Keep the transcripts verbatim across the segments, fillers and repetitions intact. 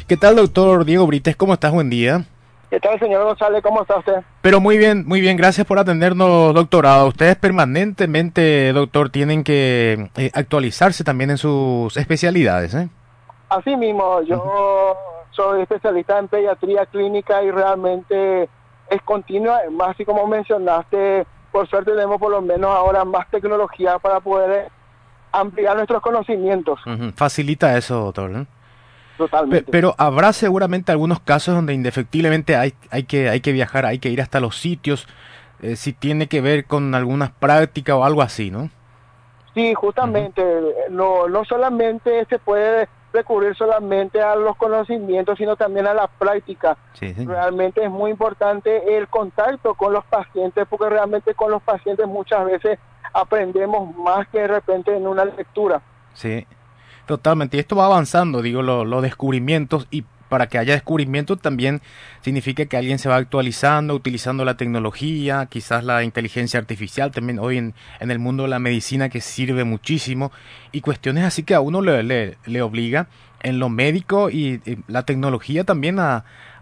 ¿Qué tal, doctor Diego Brites? ¿Cómo estás? Buen día. ¿Qué tal, señor González? ¿Cómo está usted? Pero muy bien, muy bien. Gracias por atendernos, doctorado. Ustedes permanentemente, doctor, tienen que eh, actualizarse también en sus especialidades, ¿eh? Así mismo, yo uh-huh. soy especialista en pediatría clínica y realmente es continua. Más así como mencionaste, por suerte tenemos por lo menos ahora más tecnología para poder ampliar nuestros conocimientos. Uh-huh. Facilita eso, doctor, ¿eh? Totalmente. Pero habrá seguramente algunos casos donde indefectiblemente hay, hay, que, hay que viajar, hay que ir hasta los sitios, eh, si tiene que ver con algunas prácticas o algo así, ¿no? Sí, justamente, uh-huh. no, no solamente se puede recurrir solamente a los conocimientos, sino también a la práctica. Sí, sí. Realmente es muy importante el contacto con los pacientes, porque realmente con los pacientes muchas veces aprendemos más que de repente en una lectura. Sí. Totalmente, y esto va avanzando, digo, los lo descubrimientos, y para que haya descubrimiento también significa que alguien se va actualizando, utilizando la tecnología, quizás la inteligencia artificial, también hoy en, en el mundo de la medicina, que sirve muchísimo, y cuestiones así que a uno le, le, le obliga en lo médico y, y la tecnología también a,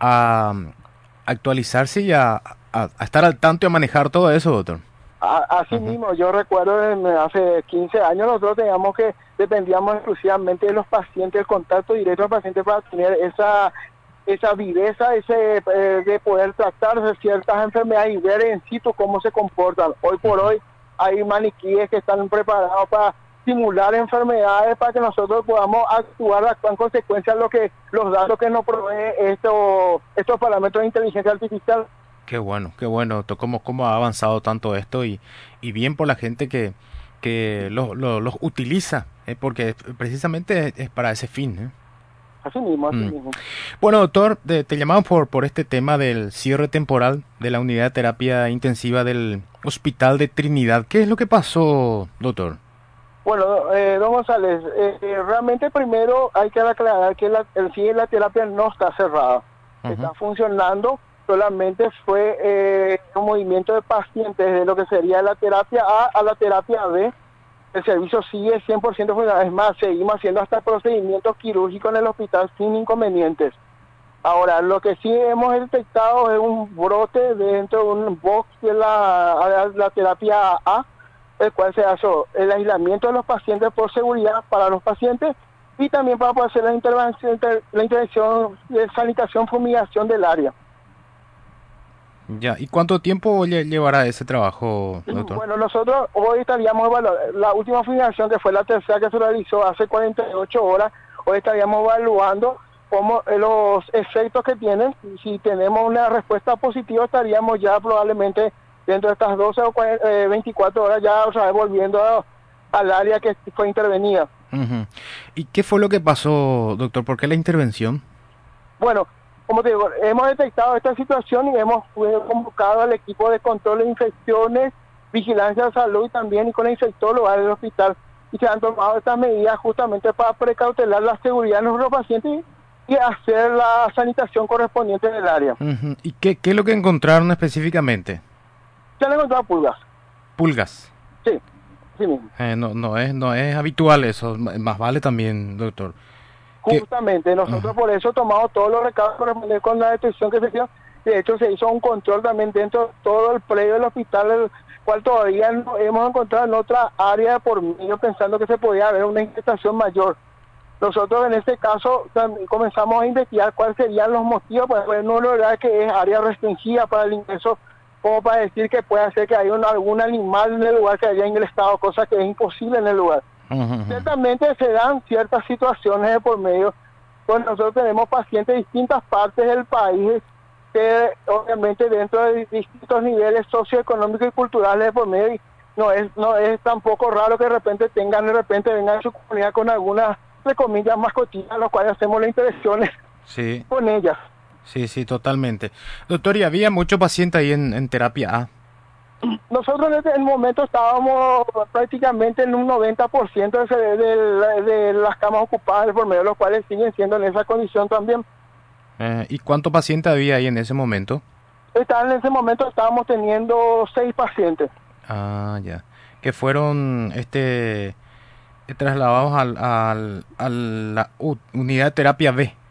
a actualizarse y a, a, a estar al tanto y a manejar todo eso, doctor. Así uh-huh. mismo, yo recuerdo en, hace quince años nosotros teníamos que dependíamos exclusivamente de los pacientes, el contacto directo al paciente para tener esa esa viveza, ese eh, de poder tratar de ciertas enfermedades y ver en situ cómo se comportan. Hoy por uh-huh. hoy hay maniquíes que están preparados para simular enfermedades para que nosotros podamos actuar, actuar en consecuencia de lo que los datos que nos provee esto, estos parámetros de inteligencia artificial. Qué bueno, qué bueno, cómo, cómo ha avanzado tanto esto y, y bien por la gente que, que los lo, lo utiliza, eh, porque precisamente es, es para ese fin, ¿eh? Así mismo, así mm. mismo. Bueno, doctor, te, te llamamos por, por este tema del cierre temporal de la unidad de terapia intensiva del Hospital de Trinidad. ¿Qué es lo que pasó, doctor? Bueno, eh, don González, eh, eh, realmente primero hay que aclarar que la, el C I E, la terapia no está cerrada, uh-huh. está funcionando. Solamente fue eh, un movimiento de pacientes de lo que sería la terapia A a la terapia B. El servicio sigue cien por ciento funcional. Es más, seguimos haciendo hasta procedimientos quirúrgicos en el hospital sin inconvenientes. Ahora, lo que sí hemos detectado es un brote dentro de un box de la, la terapia A, el cual se hace el aislamiento de los pacientes por seguridad para los pacientes y también para poder hacer la intervención, la intervención de sanitación, fumigación del área. Ya, ¿y cuánto tiempo llevará ese trabajo, doctor? Bueno, nosotros hoy estaríamos evaluando, la última fumigación que fue la tercera que se realizó hace cuarenta y ocho horas, hoy estaríamos evaluando cómo los efectos que tienen. Si tenemos una respuesta positiva, estaríamos ya probablemente dentro de estas doce o veinticuatro horas ya otra vez volviendo a, al área que fue intervenida. Uh-huh. ¿Y qué fue lo que pasó, doctor? ¿Por qué la intervención? Bueno, como te digo, hemos detectado esta situación y hemos convocado al equipo de control de infecciones, vigilancia de salud y también y con la infectóloga del hospital. Y se han tomado estas medidas justamente para precautelar la seguridad de nuestros pacientes y hacer la sanitación correspondiente del área. Uh-huh. ¿Y qué, qué es lo que encontraron específicamente? Se han encontrado pulgas. ¿Pulgas? Sí, sí mismo. Eh, no, no, es, no es habitual eso, más vale también, doctor. Justamente, nosotros uh-huh. por eso tomamos todos los recados correspondientes con la detección que se hizo. De hecho, se hizo un control también dentro de todo el predio del hospital, el cual todavía no hemos encontrado en otra área por medio, pensando que se podía haber una infestación mayor. Nosotros en este caso también comenzamos a investigar cuáles serían los motivos, pues no lograr que es área restringida para el ingreso, como para decir que puede ser que haya un, algún animal en el lugar que haya ingresado, cosa que es imposible en el lugar. Uh-huh. Ciertamente se dan ciertas situaciones de por medio, pues nosotros tenemos pacientes de distintas partes del país, que obviamente dentro de distintos niveles socioeconómicos y culturales de por medio, no es no es tampoco raro que de repente tengan, de repente vengan a su comunidad con algunas, entre comillas, mascotillas, los cuales hacemos las intervenciones sí. con ellas. Sí, sí, totalmente. Doctor, ¿y había mucho paciente ahí en, en terapia A? Nosotros en este momento estábamos prácticamente en un noventa por ciento de, de, de, de las camas ocupadas, por medio de los cuales siguen siendo en esa condición también. Eh, ¿Y cuántos pacientes había ahí en ese momento? Está, en ese momento estábamos teniendo seis pacientes. Ah, ya. Que fueron este trasladados al, al, a la unidad de terapia B,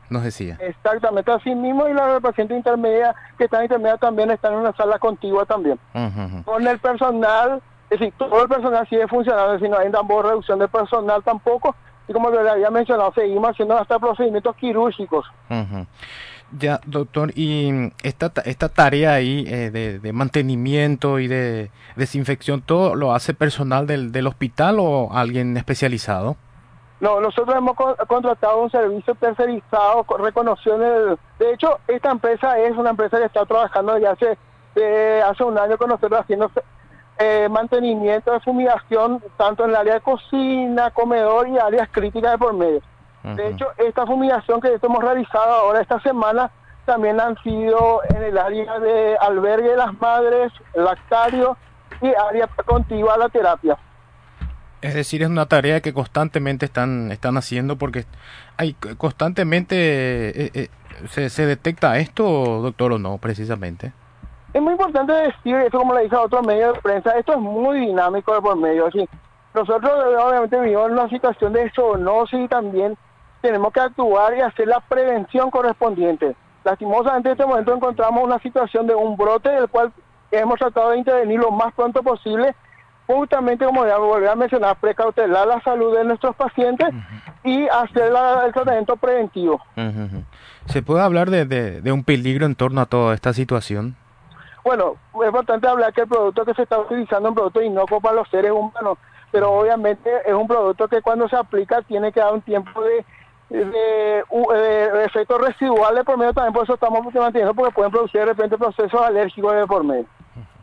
nos decía. Exactamente, así mismo, y la paciente intermedia que está intermedia también está en una sala contigua también. Uh-huh. Con el personal, es decir, todo el personal sigue funcionando, es decir, no hay tampoco reducción de personal tampoco, y como le había mencionado, seguimos haciendo hasta procedimientos quirúrgicos. Uh-huh. Ya, doctor, y esta, esta tarea ahí eh, de, de mantenimiento y de desinfección, ¿todo lo hace personal del, del hospital o alguien especializado? No, nosotros hemos co contratado un servicio tercerizado, reconocido en el... De hecho, esta empresa es una empresa que está trabajando ya hace, eh, hace un año con nosotros haciendo eh, mantenimiento de fumigación, tanto en el área de cocina, comedor y áreas críticas de por medio. Uh-huh. De hecho, esta fumigación que hemos realizado ahora esta semana también han sido en el área de albergue de las madres, lactario y área contigua a la terapia. Es decir, es una tarea que constantemente están están haciendo porque hay constantemente eh, eh, se, se detecta esto, doctor, o no, precisamente. Es muy importante decir eso, como le dije a otro medio de prensa, esto es muy dinámico de por medio. Así, nosotros obviamente vivimos en una situación de zoonosis y también tenemos que actuar y hacer la prevención correspondiente. Lastimosamente en este momento encontramos una situación de un brote del cual hemos tratado de intervenir lo más pronto posible, justamente como ya volví a mencionar, precautelar la salud de nuestros pacientes uh-huh. y hacer la, el tratamiento preventivo. Uh-huh. ¿Se puede hablar de, de, de un peligro en torno a toda esta situación? Bueno, es importante hablar que el producto que se está utilizando es un producto inocuo para los seres humanos, pero obviamente es un producto que cuando se aplica tiene que dar un tiempo de De, de, de efectos residuales por medio también, por eso estamos manteniendo, porque pueden producir de repente procesos alérgicos de por medio.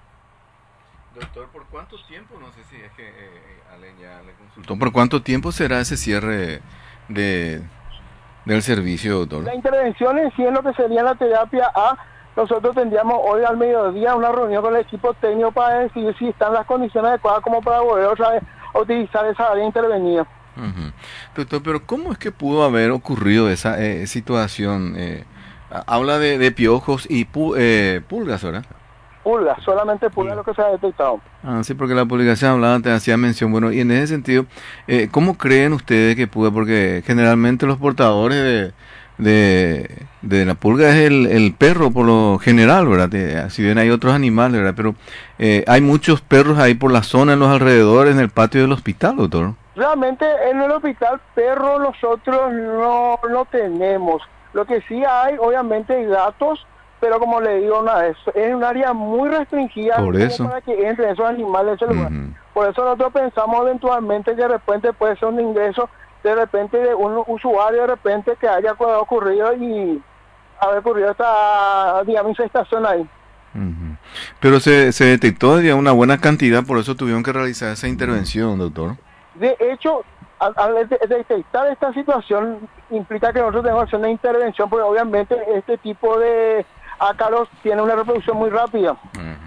Doctor, ¿por cuánto tiempo? No sé si es que eh, Ale ya le consultó. ¿Por cuánto tiempo será ese cierre de del servicio, doctor? La intervención en sí en lo que sería la terapia A, nosotros tendríamos hoy al mediodía una reunión con el equipo técnico para decidir si están las condiciones adecuadas como para volver otra vez a utilizar esa área intervenida. Uh-huh. Doctor, pero ¿cómo es que pudo haber ocurrido esa eh, situación? Eh, habla de, de piojos y pu eh, pulgas, ¿verdad? Pulgas, solamente pulgas lo que se ha detectado. Ah, sí, porque la publicación hablaba, te hacía mención. Bueno, y en ese sentido, eh, ¿cómo creen ustedes que pudo? Porque generalmente los portadores de, de, de la pulga es el, el perro por lo general, ¿verdad? Eh, si bien hay otros animales, ¿verdad? Pero eh, hay muchos perros ahí por la zona, en los alrededores, en el patio del hospital, doctor. Realmente en el hospital perro nosotros no, no tenemos. Lo que sí hay, obviamente, gatos, pero como le digo una vez, es un área muy restringida Por eso. para que entren esos animales en ese lugar. Uh-huh. Por eso nosotros pensamos eventualmente que de repente puede ser un ingreso de repente de un usuario de repente que haya ocurrido y haber ocurrido esta, digamos, infestación ahí. Uh-huh. Pero se, se detectó ya una buena cantidad, por eso tuvieron que realizar esa intervención, doctor. De hecho, al, al detectar esta situación implica que nosotros tenemos que hacer una intervención, porque obviamente este tipo de ácaros tiene una reproducción muy rápida. Uh-huh.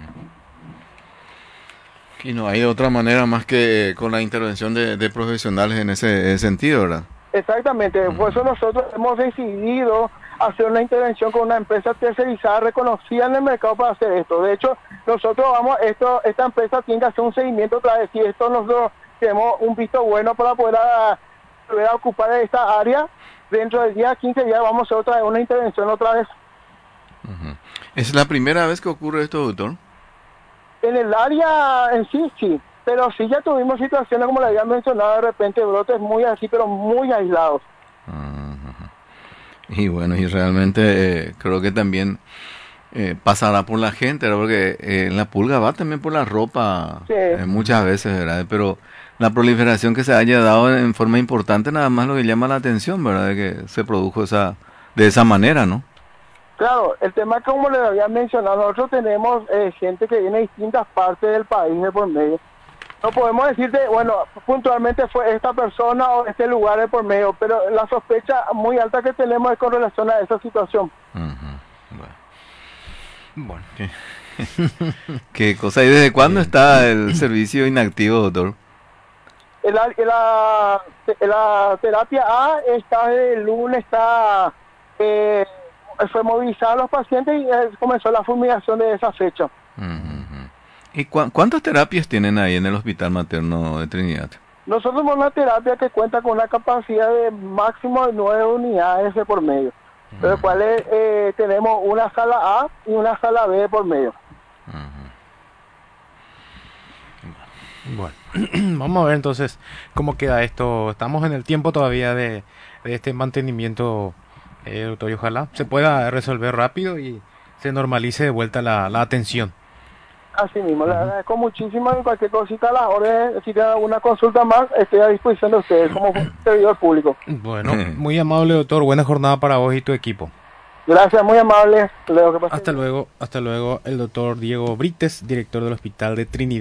Y no hay otra manera más que con la intervención de, de profesionales en ese sentido, ¿verdad? Exactamente, uh-huh. Por eso nosotros hemos decidido hacer una intervención con una empresa tercerizada reconocida en el mercado para hacer esto. De hecho, nosotros vamos, esto, esta empresa tiene que hacer un seguimiento otra vez, y esto nosotros tenemos un visto bueno para poder, a, poder a ocupar esta área. Dentro del día quince días vamos a hacer otra vez una intervención otra vez. Uh-huh. ¿Es la primera vez que ocurre esto, doctor? En el área en sí, sí, pero sí ya tuvimos situaciones, como le había mencionado, de repente brotes muy así, pero muy aislados. Uh-huh. Y bueno, y realmente eh, creo que también eh, pasará por la gente, ¿verdad? Porque eh, la pulga va también por la ropa, sí. eh, muchas veces, ¿verdad? Pero la proliferación que se haya dado en forma importante, nada más lo que llama la atención, ¿verdad? De que se produjo esa de esa manera, ¿no? Claro, el tema es como les había mencionado, nosotros tenemos eh, gente que viene de distintas partes del país de por medio. No podemos decirte, bueno, puntualmente fue esta persona o este lugar de por medio, pero la sospecha muy alta que tenemos es con relación a esa situación. Uh-huh. Bueno, bueno ¿qué? ¿Qué cosa? ¿Y desde cuándo está el servicio inactivo, doctor? La, la, la terapia A está desde el lunes, está... Eh, fue movilizar a los pacientes y eh, comenzó la fumigación de esa fecha. Uh-huh. ¿Y cu cuántas terapias tienen ahí en el Hospital Materno de Trinidad? Nosotros somos una terapia que cuenta con una capacidad de máximo de nueve unidades de por medio. de los cuales eh, tenemos una sala A y una sala B por medio. Bueno, vamos a ver entonces cómo queda esto. Estamos en el tiempo todavía de, de este mantenimiento, eh, doctor, y ojalá se pueda resolver rápido y se normalice de vuelta la, la atención. Así mismo, le agradezco muchísimo y cualquier cosita a las órdenes, si tienen alguna consulta más, estoy a disposición de ustedes como servidor público. Bueno, muy amable, doctor, buena jornada para vos y tu equipo. Gracias, muy amable. Leo, que pase Hasta bien. luego, hasta luego, el doctor Diego Brites, director del Hospital de Trinidad.